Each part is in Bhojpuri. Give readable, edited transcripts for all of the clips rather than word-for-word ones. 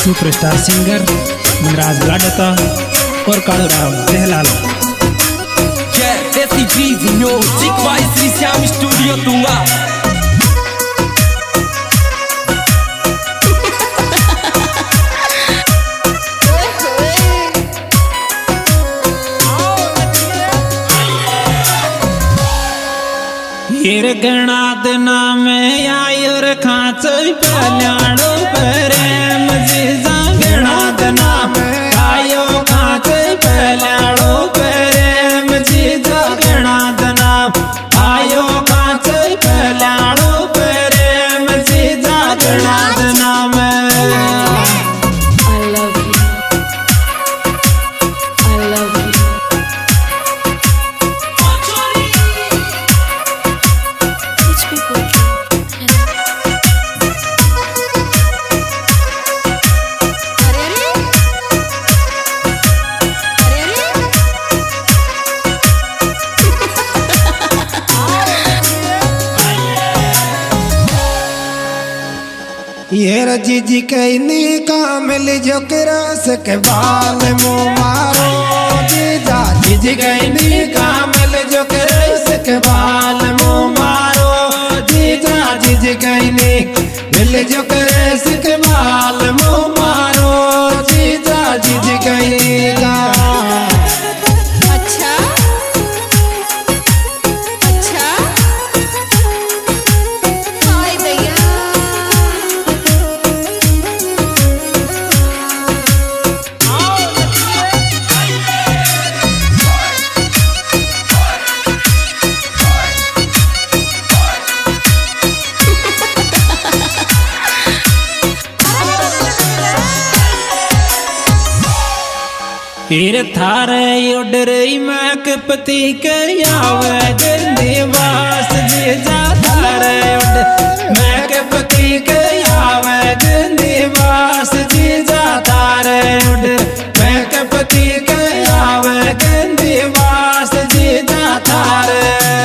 सुपरस्टार सिंगर मनराज लाडता और कालूराव Jailal. Desse vizinho, Dick vai iniciar o estúdio Tunga. ये गणा दिना में आयर खाच पल्याणो प्रेम जीजा गणा दिना में आयो खाच पल्याणो प्रेम जीजा गणा दिना आयो खाच पल्याणो प्रेम जीजा गणा दिना में। ये रजी कहनी का मिल जो रस के बाल मुँह मारो जीजा जीजी कहनी का मिल जो रस के बाल मुँह मारो जीजा जीजी कहनी मिल जो रस के बाल मुँह मारो जीजा जीजी कहनी का। फिर थारे उडरई मैं कपति के आवे निवास जीजा थारे उड मैं कपति के आवे निवास जीजा थारे उड मैं कपति के आवे निवास जीजा थारे।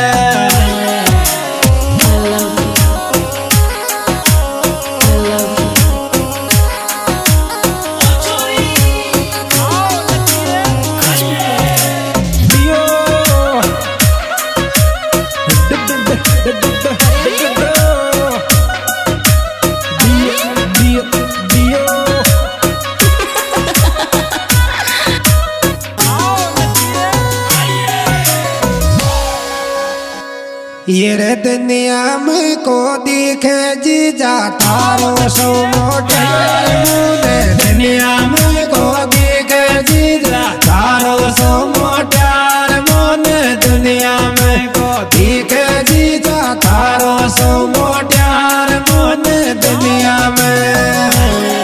ये रे दुनिया में को दिखे जीजा तारो सो मोटे मुने दुनिया में को दिखे जीजा तारो सो मोटे मुने दुनिया में को दिखे जीजा तारो सो मोटे मुने दुनिया में।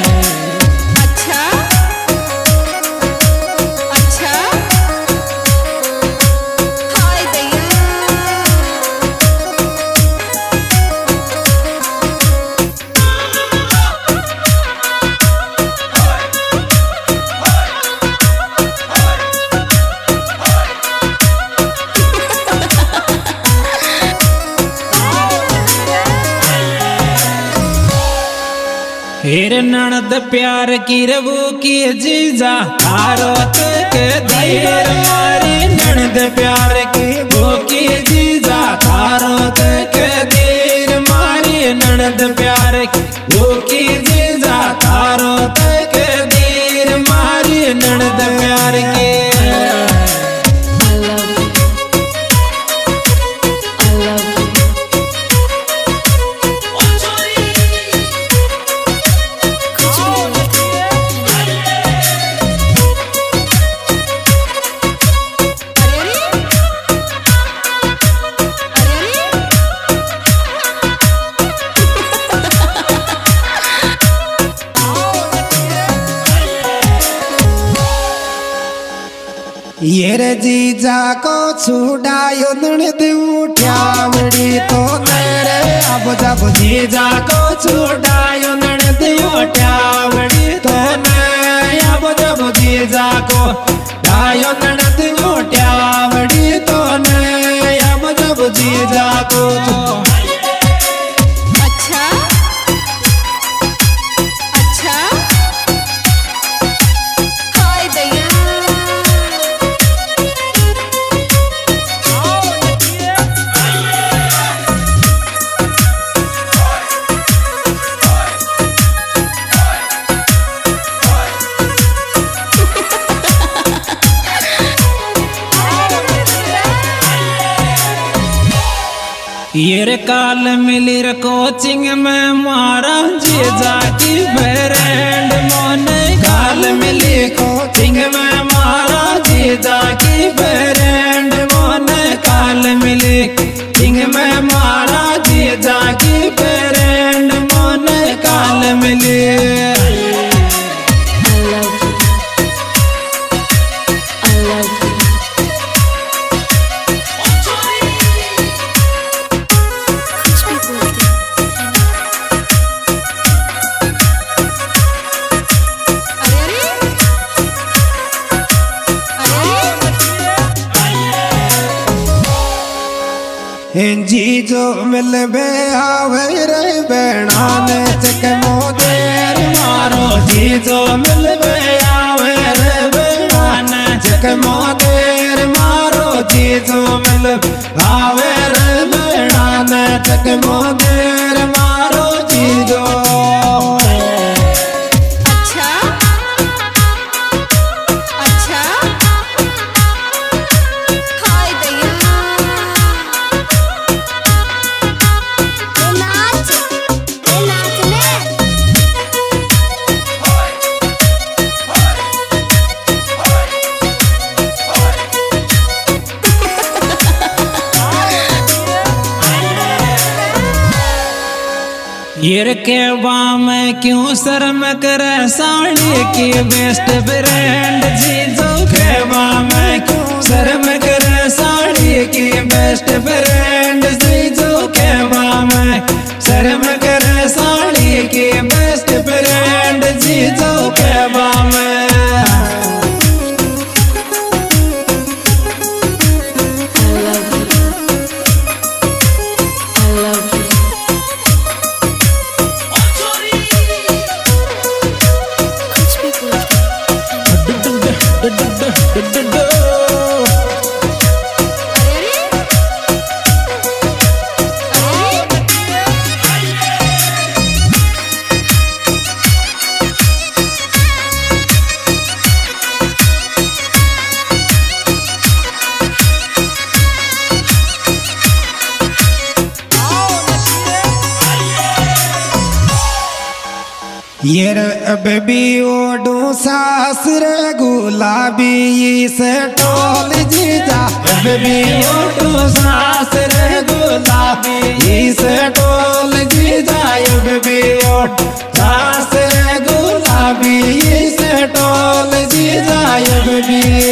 फिर ननद प्यार की रवू की जीजा तारो के धीर मारी ननद प्यार की वो की जीजा तारो के धीर मारी ननद प्यार की वो की जीजा तारो के धीर मारी ननद प्यार की। ये रे जीजा को छुड़ायो ननद उठावड़ी तो तेरे अब जब जीजा को छुड़ायो ननद उठावड़ी तो मैं अब जब जीजा को डायो ननद उठावड़ी तो मैं अब जब जीजा को। अच्छा अच्छा ये रे काल मिली रे कोचिंग में मारा जीजा की फ्रेंड मोने काल मिली कोचिंग में मारा जीजा की फ्रेंड मोने काल मिली कोचिंग में मारा जीजा की फ्रेंड मोने काल मिली जी जो मिलबे आवे रे बेड़ा ने चकमो देर मारो जी जो मिलबे आवे रे बेड़ा ने चकमो देर मारो जी जो मिलबे आवे रे बेड़ा ने चकमो देर मारो जी जो अच्छा अच्छा हाय दैया नाच ने ये के में क्यों शर्म करे साड़ी की बेस्ट फ्रेंड जीजो के में क्यों शर्म करे साड़ी की बेस्ट फ्रेंड जीजो के में शर्म करे साड़ी की बेस्ट फ्रेंड जीजो के में ये बेबी ओडू सासुर गुलाबी से टोल जीजा बेबी ओटू सास रे गुलाबी से टोल जीजा बेबी ओट सास रे गुलाबी से टोल जीजा बेबी